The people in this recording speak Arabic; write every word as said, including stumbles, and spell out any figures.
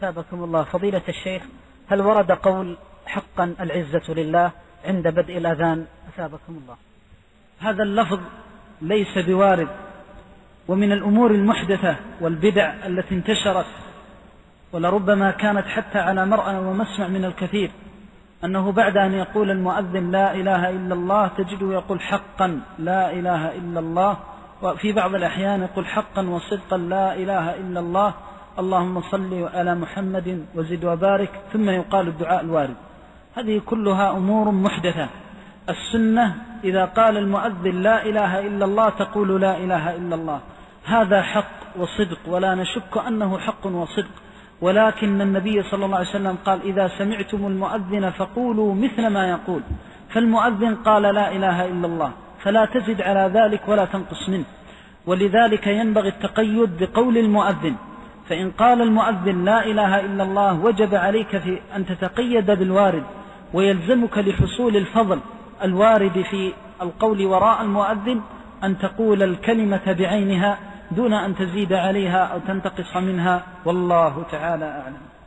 أثابكم الله. فضيلة الشيخ، هل ورد قول حقا العزة لله عند بدء الأذان؟ أثابكم الله. هذا اللفظ ليس بوارد، ومن الأمور المحدثة والبدع التي انتشرت، ولربما كانت حتى على مرأى ومسمع من الكثير، أنه بعد أن يقول المؤذن لا إله إلا الله تجده يقول حقا لا إله إلا الله، وفي بعض الأحيان يقول حقا وصدقا لا إله إلا الله، اللهم صل على محمد وزد وبارك، ثم يقال الدعاء الوارد. هذه كلها أمور محدثة. السنة إذا قال المؤذن لا إله إلا الله تقول لا إله إلا الله، هذا حق وصدق، ولا نشك أنه حق وصدق، ولكن النبي صلى الله عليه وسلم قال إذا سمعتم المؤذن فقولوا مثل ما يقول، فالمؤذن قال لا إله إلا الله، فلا تزد على ذلك ولا تنقص منه. ولذلك ينبغي التقيد بقول المؤذن، فإن قال المؤذن لا إله إلا الله وجب عليك في أن تتقيد بالوارد، ويلزمك لحصول الفضل الوارد في القول وراء المؤذن أن تقول الكلمة بعينها دون أن تزيد عليها أو تنتقص منها، والله تعالى أعلم.